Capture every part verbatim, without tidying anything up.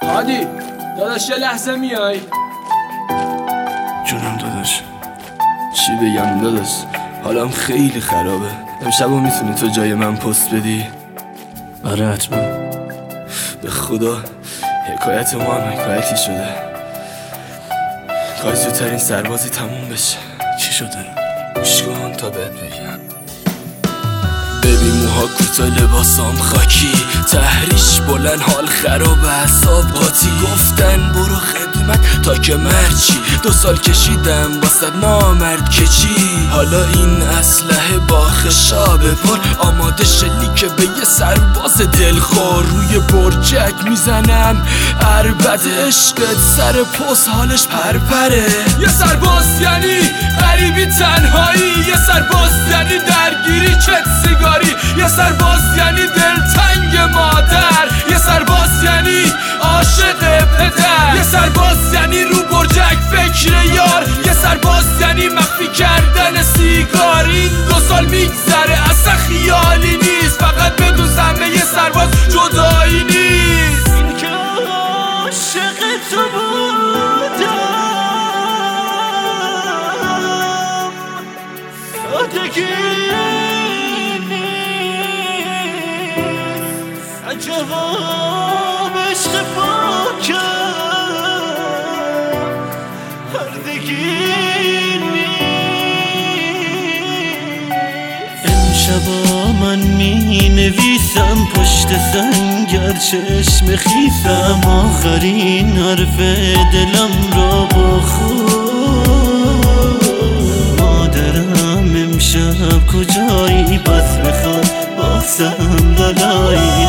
هادی داداش یه لحظه میای؟ جونم داداش. چی بگم داداش، حالم خیلی خرابه. امشبو میتونی تو جای من پست بدی؟ آره حتما. به خدا حکایت ما هم حکایتی شده. کاش زودترین سربازی تموم بشه. چی شده؟ گوش کن تا بهت بگم. ببین موها کوتاه لباسام خاکی، تحریش بلند حال خراب اعصاب قاطی. گفتن برو خدمت تا که مرچی، دو سال کشیدم واسه نامرد که چی. حالا این اسلحه با خشاب پر آماده شلیک به یه سرباز دلخور. روی برجک میزنم عربد عشقت سر پست حالش پرپره. یه سرباز یعنی غریبی تنهایی، یه سرباز یعنی درگیری چت سیگاری، یه سرباز یعنی دلتنگ مادر، یه سرباز یعنی عاشق پدر، یه سرباز یعنی رو برجک فکر یار، یه سرباز یعنی مخفی کردن سیگار. این دو سال میگذره اصلا خیالی نیست، فقط بدون زمه یه سرباز جدایی نیست. این که عاشق تو بودم سادگی جواب عشق پاکم هردگی نیست. امشبا من می نویسم پشت سنگر چشم خیسم، آخرین حرف دلم را با خود. مادرم امشب کجایی بس بخواد باسم بلایی.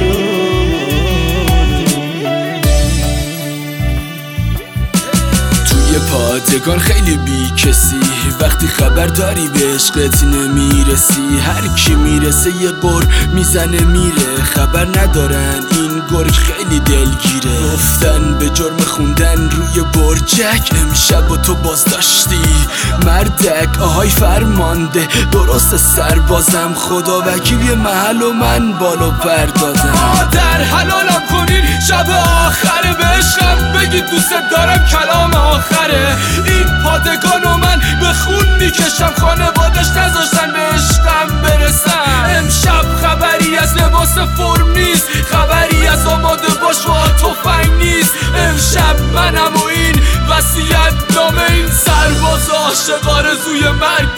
توی پادگان خیلی بی کسی، وقتی خبر داری به عشقت نمیرسی. هر کی میرسه یه قر میزنه میره، خبر ندارن این گرگ خیلی دلگیره. گفتن به جرم خوندن روی برجک امشب و تو بازداشتی مردک. آهای فرمانده درست سربازم، خدا وکیل محل و من بالو پر دادم. مادر حلالم کنین شب آخره، به عشقم بگید دوست دارم کلام آخره. این پادگان و من به خون میکشم، خانوادش نذاشتن به عشقم برسم. امشب خبری از لباس فرم نیست، خبری از آماده باش و تفنگ نیست. امشب منم و این وصیت نامه این سرباز عاشق آرزوی مرگ